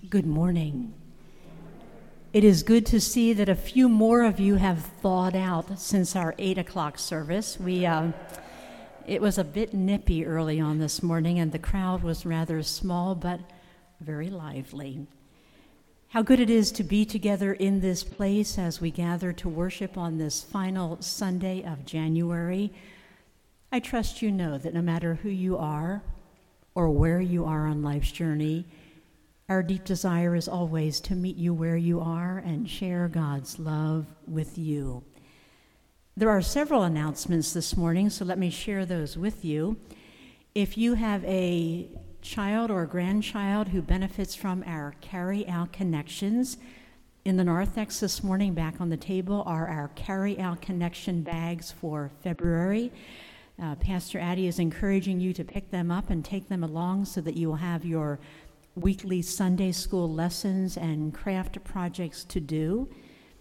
Good morning. It is good to see that a few more of you have thawed out since our 8 o'clock service. It was a bit nippy early on this morning, and the crowd was rather small but very lively. How good it is to be together in this place as we gather to worship on this final Sunday of January. I trust you know that no matter who you are or where you are on life's journey, our deep desire is always to meet you where you are and share God's love with you. There are several announcements this morning, so let me share those with you. If you have a child or grandchild who benefits from our Carry Out Connections, in the narthex this morning back on the table are our Carry Out Connection bags for February. Pastor Addie is encouraging you to pick them up and take them along so that you will have your weekly Sunday school lessons and craft projects to do.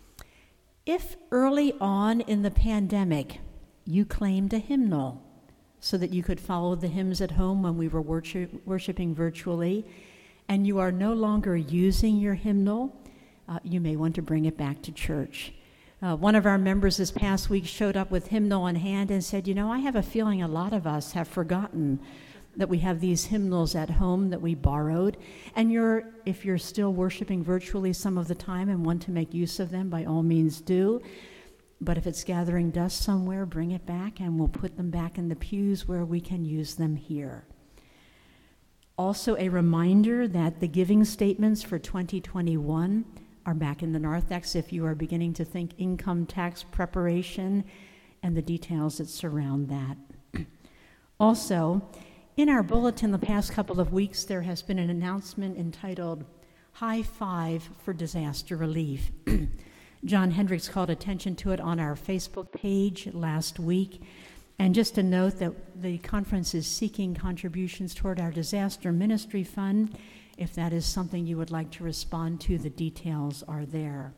If early on in the pandemic you claimed a hymnal so that you could follow the hymns at home when we were worshiping virtually, and you are no longer using your hymnal, you may want to bring it back to church. One of our members this past week showed up with hymnal in hand and said, I have a feeling a lot of us have forgotten that we have these hymnals at home that we borrowed. And if you're still worshiping virtually some of the time and want to make use of them, by all means do. But if it's gathering dust somewhere, bring it back and we'll put them back in the pews where we can use them here. Also a reminder that the giving statements for 2021 are back in the narthex if you are beginning to think income tax preparation and the details that surround that. Also, in our bulletin the past couple of weeks, there has been an announcement entitled High Five for Disaster Relief. John Hendricks called attention to it on our Facebook page last week. And just a note that the conference is seeking contributions toward our disaster ministry fund. If that is something you would like to respond to, the details are there.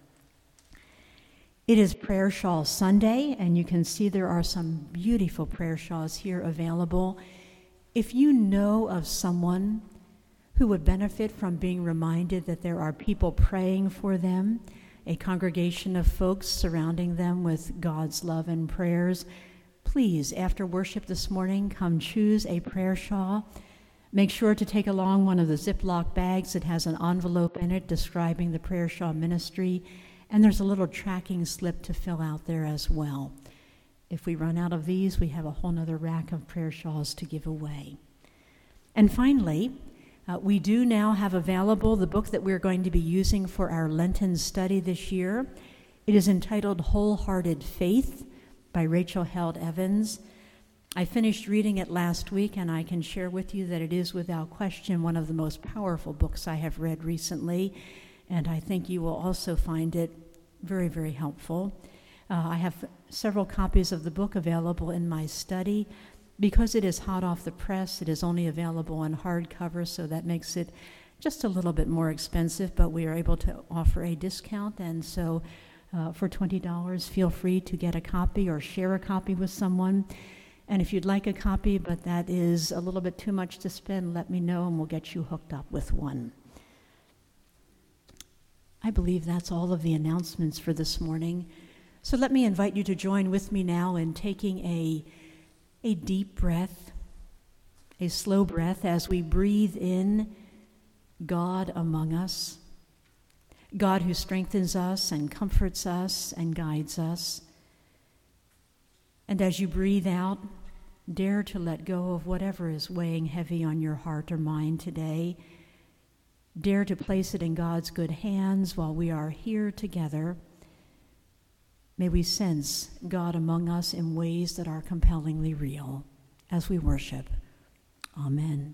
It is Prayer Shawl Sunday, and you can see there are some beautiful prayer shawls here available. If you know of someone who would benefit from being reminded that there are people praying for them, a congregation of folks surrounding them with God's love and prayers, please, after worship this morning, come choose a prayer shawl. Make sure to take along one of the Ziploc bags that has an envelope in it describing the Prayer Shawl Ministry, and there's a little tracking slip to fill out there as well. If we run out of these, we have a whole nother rack of prayer shawls to give away. And finally, we do now have available the book that we're going to be using for our Lenten study this year. It is entitled Wholehearted Faith by Rachel Held Evans. I finished reading it last week, and I can share with you that it is without question one of the most powerful books I have read recently, and I think you will also find it very, very helpful. I have several copies of the book available in my study. Because it is hot off the press, it is only available on hardcover, so that makes it just a little bit more expensive, but we are able to offer a discount, and so for $20, feel free to get a copy or share a copy with someone. And if you'd like a copy, but that is a little bit too much to spend, let me know and we'll get you hooked up with one. I believe that's all of the announcements for this morning. So let me invite you to join with me now in taking a deep breath, a slow breath as we breathe in God among us, God who strengthens us and comforts us and guides us. And as you breathe out, dare to let go of whatever is weighing heavy on your heart or mind today. Dare to place it in God's good hands while we are here together. May we sense God among us in ways that are compellingly real as we worship. Amen.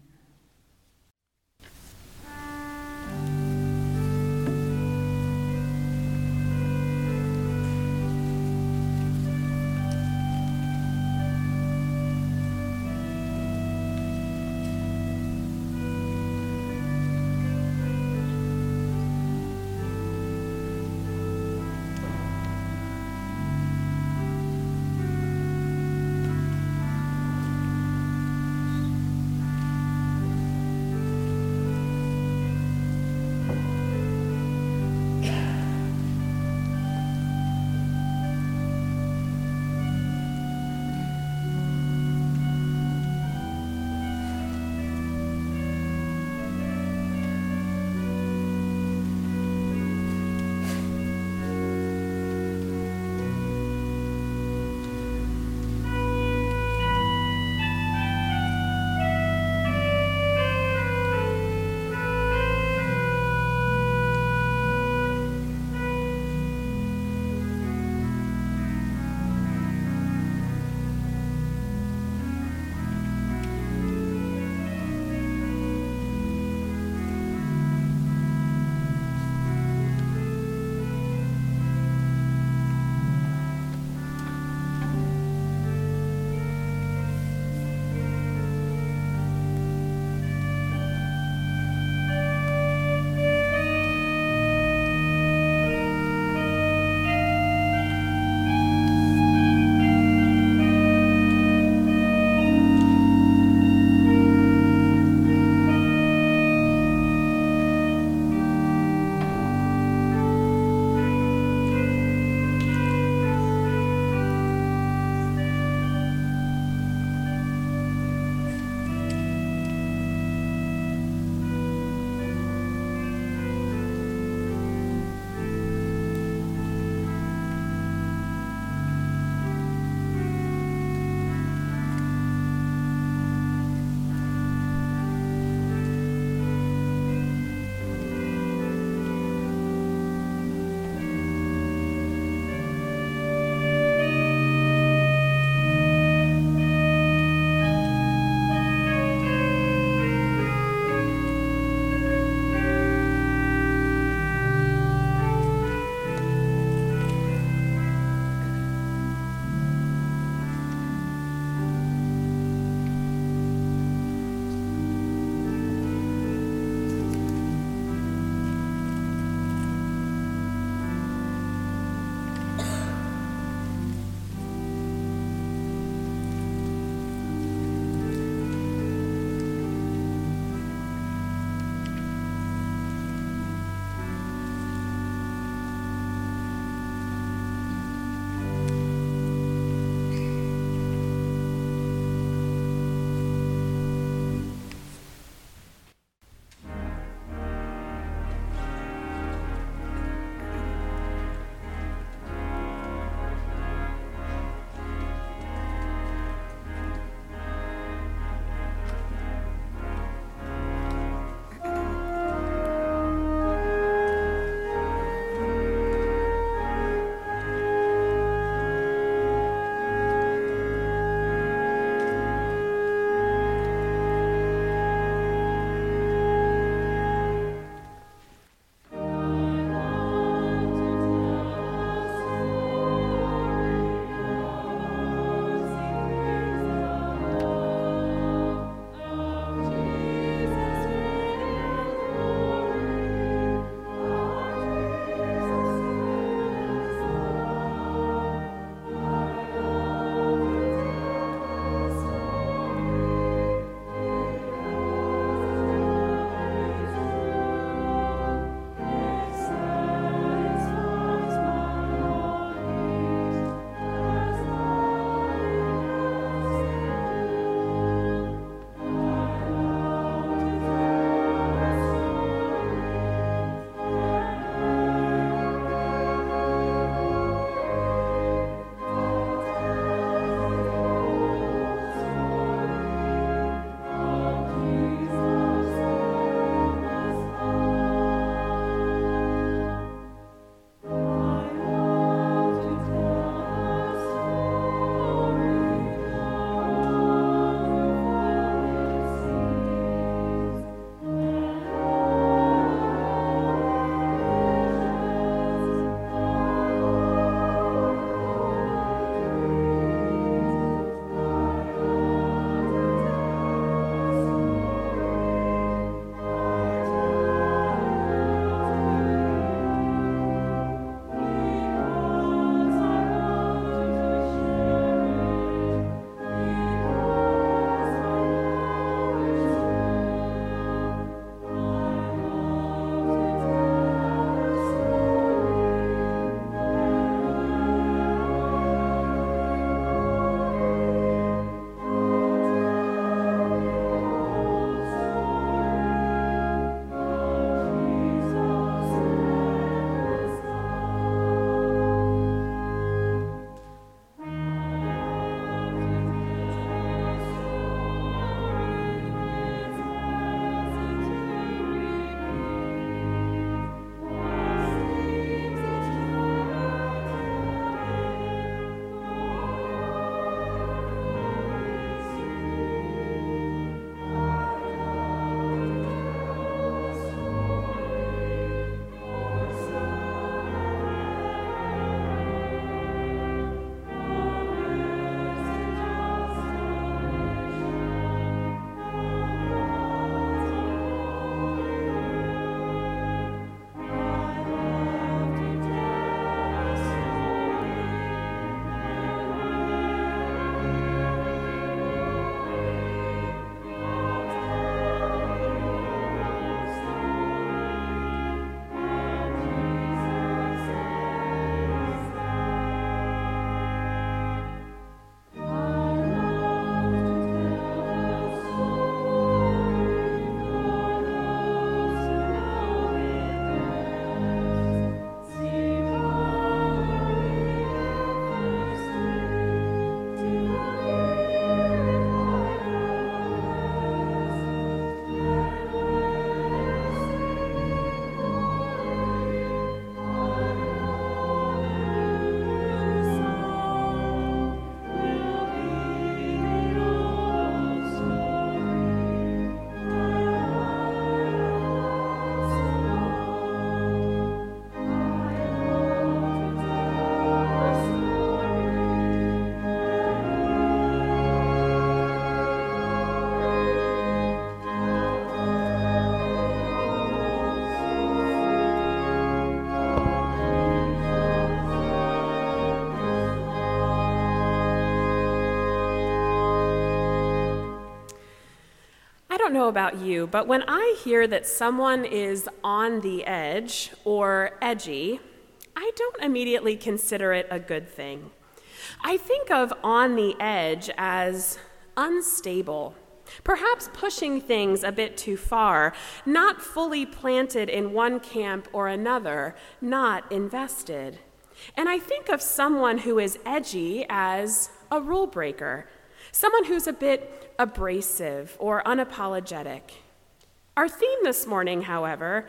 don't know about you, but when I hear that someone is on the edge or edgy, I don't immediately consider it a good thing. I think of on the edge as unstable, perhaps pushing things a bit too far, not fully planted in one camp or another, not invested. And I think of someone who is edgy as a rule breaker, someone who's a bit abrasive or unapologetic. Our theme this morning, however,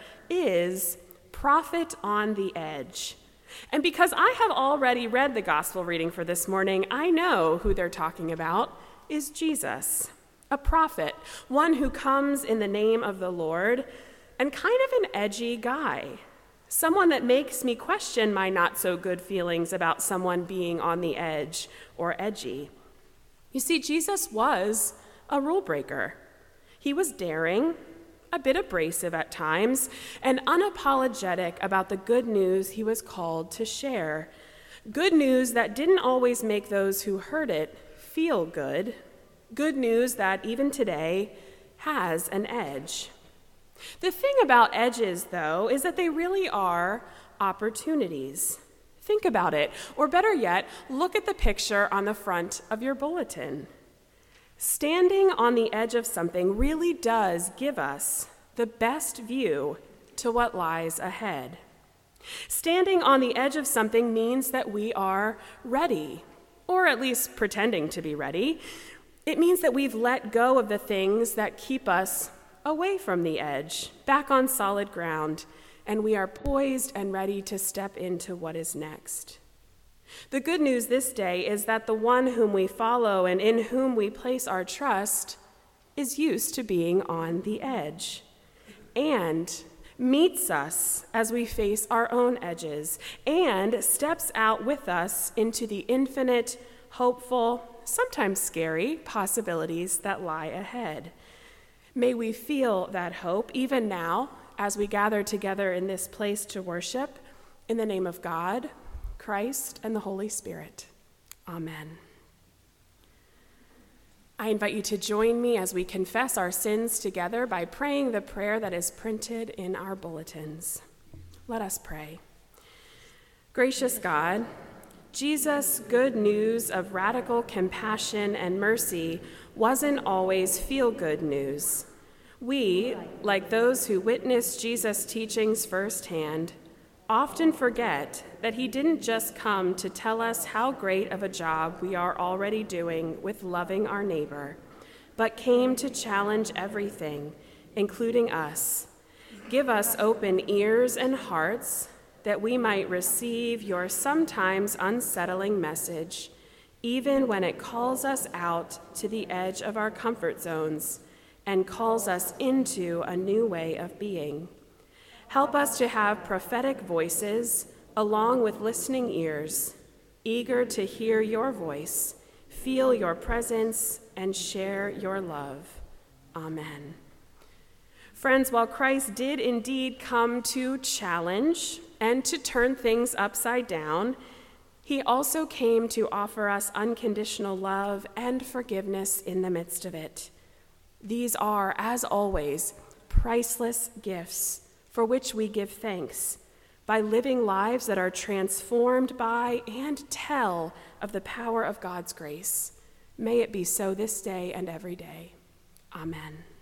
is prophet on the edge. And because I have already read the gospel reading for this morning, I know who they're talking about is Jesus, a prophet, one who comes in the name of the Lord, and kind of an edgy guy, someone that makes me question my not-so-good feelings about someone being on the edge or edgy. You see, Jesus was a rule breaker. He was daring, a bit abrasive at times, and unapologetic about the good news he was called to share. Good news that didn't always make those who heard it feel good. Good news that even today has an edge. The thing about edges, though, is that they really are opportunities. Think about it, or better yet, look at the picture on the front of your bulletin. Standing on the edge of something really does give us the best view to what lies ahead. Standing on the edge of something means that we are ready, or at least pretending to be ready. It means that we've let go of the things that keep us away from the edge, back on solid ground, and we are poised and ready to step into what is next. The good news this day is that the one whom we follow and in whom we place our trust is used to being on the edge and meets us as we face our own edges and steps out with us into the infinite, hopeful, sometimes scary possibilities that lie ahead. May we feel that hope even now as we gather together in this place to worship in the name of God, Christ, and the Holy Spirit. Amen. I invite you to join me as we confess our sins together by praying the prayer that is printed in our bulletins. Let us pray. Gracious God, Jesus' good news of radical compassion and mercy wasn't always feel-good news. We, like those who witnessed Jesus' teachings firsthand, often forget that he didn't just come to tell us how great of a job we are already doing with loving our neighbor, but came to challenge everything, including us. Give us open ears and hearts that we might receive your sometimes unsettling message, even when it calls us out to the edge of our comfort zones and calls us into a new way of being. Help us to have prophetic voices along with listening ears, eager to hear your voice, feel your presence, and share your love. Amen. Friends, while Christ did indeed come to challenge and to turn things upside down, he also came to offer us unconditional love and forgiveness in the midst of it. These are, as always, priceless gifts for which we give thanks by living lives that are transformed by and tell of the power of God's grace. May it be so this day and every day. Amen.